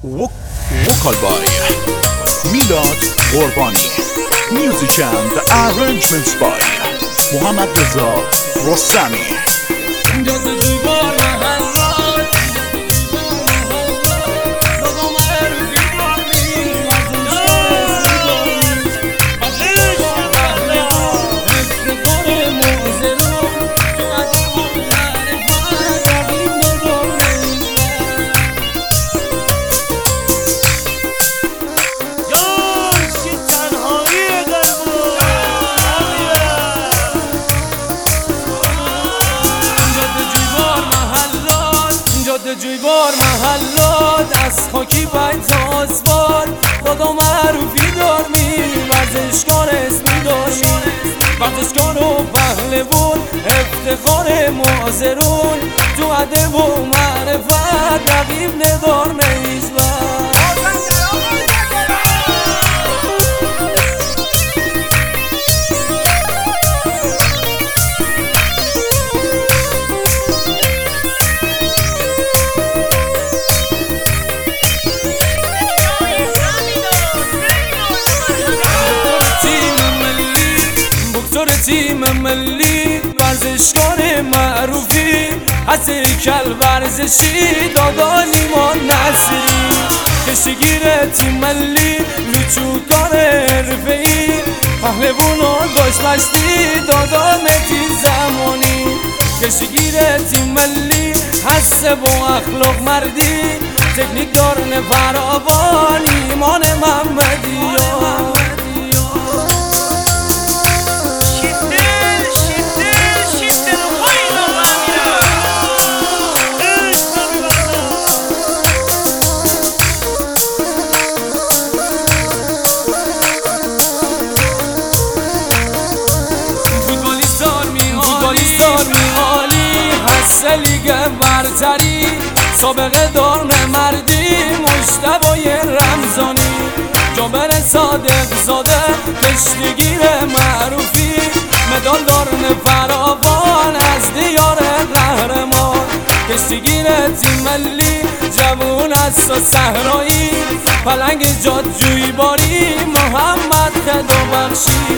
وکال بای میلاد قربانی. Music and arrangements by محمد رضا رستمی. جویبار محلات از خاکی باید آسفال دادا معروفی دارمی ورزشکار اسمی دارمی ورزشکار و پهلوان افتخار معاصرون تو ادب و معرفت رقیب ندار نیزور. تیم ملی ورزشکار معروفی از هیکل ورزشی دادا نیمان نصری کشتیگیر تیم ملی لوچوکار حرفه‌ای پهلوان و داشمشتی دادا مهدی زمانی کشتیگیر تیم ملی حسب و اخلاق مردی تکنیک دارن فراوان ایمان محمدی. لیگ برتری سابقه دار مردی مجتبی رمضانی جابر صادق زاده کشتیگیر معروفی مدال دارن فراوان از دیار قهرمان کشتیگیر تیم ملی جوون است و صحرایی پلنگ جاد جویباری محمد خدا بخشی.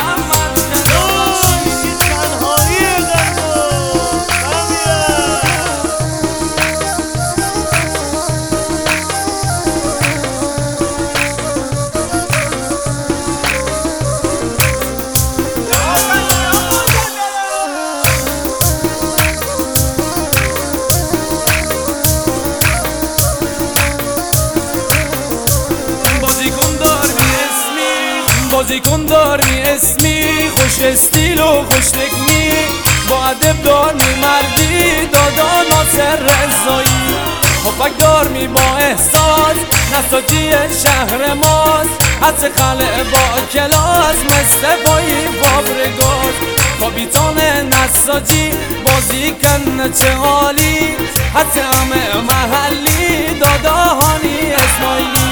بازیکن داری اسمی خوش استیل و خوش نگمی با ادب داری مردی دادا ناصر رضایی هفک داری با احساس نساجی شهر ماست حدس خلع با کلاس مثل بایی فابرگاز کاپیتان نساجی بازیکن چه حالی حدس همه محلی دادا هانی اسماعیلی.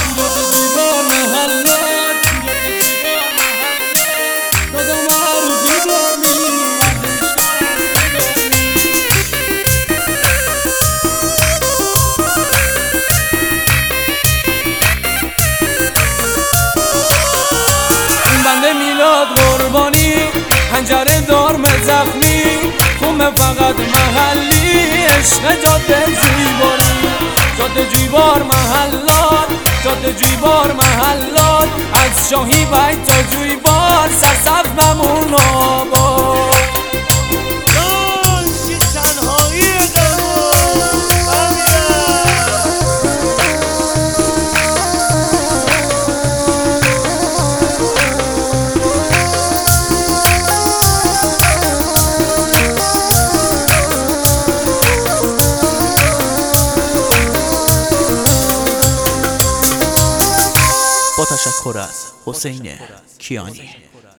بنده میلاد قربانی پنجره دارم زخمی خومه فقط محلی عشق جاده جویباری جاده جویبار محلات جاده جویبار محلات از شاهی بیت تا جویبار سرسبز ممون آباد. با تشکر از حسین کیانی.